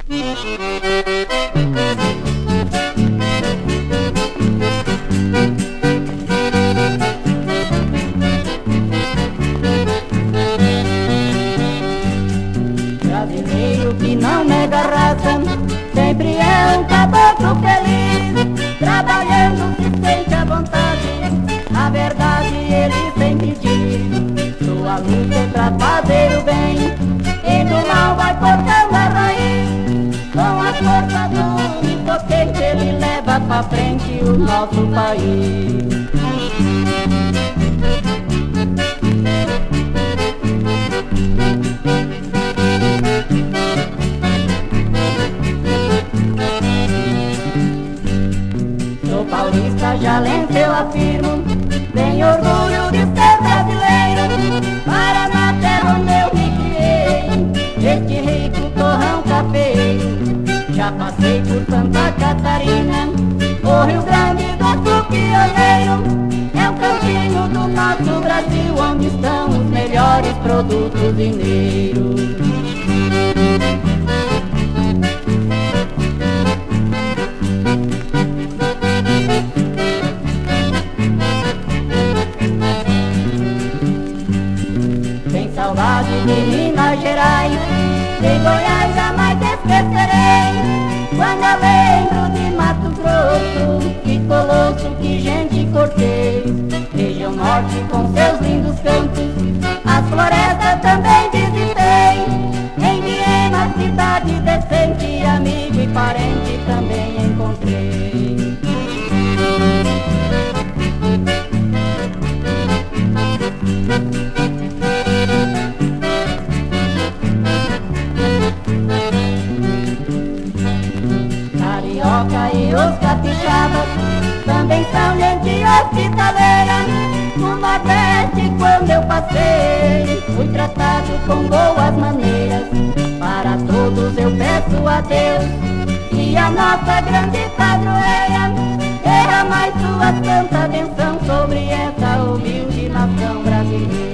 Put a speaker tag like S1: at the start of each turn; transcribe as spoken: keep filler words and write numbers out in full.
S1: Brasileiro que não nega raça, sempre é um caboclo feliz, trabalhando se sente à vontade, a verdade ele sempre diz. Sua luta é pra fazer o bem, e do mal vai cortando a raiz. Com a força do impotente ele leva pra frente o nosso país. Sou paulista, jalense eu afirmo, tenho orgulho de ser brasileiro. Paraná, terra onde eu me criei, este rico torrão cafeiro. Já passei por Santa Catarina, o Rio Grande do Sul pioneiro. É o cantinho do nosso Brasil onde estão os melhores produtos mineiros. Saudade de Minas Gerais, de Goiás jamais esquecerei. Quando eu lembro de Mato Grosso, que colosso, que gente cortês. Região Norte com seus lindos cantos, as florestas também visitei. Em Viena, cidade decente, amigo e parente também encontrei. Carioca e os capixabas também são gente hospitaleira. No Nordeste quando eu passei, fui tratado com boas maneiras. Para todos eu peço a Deus e a nossa grande padroeira, derramai sua santa benção sobre essa humilde nação brasileira.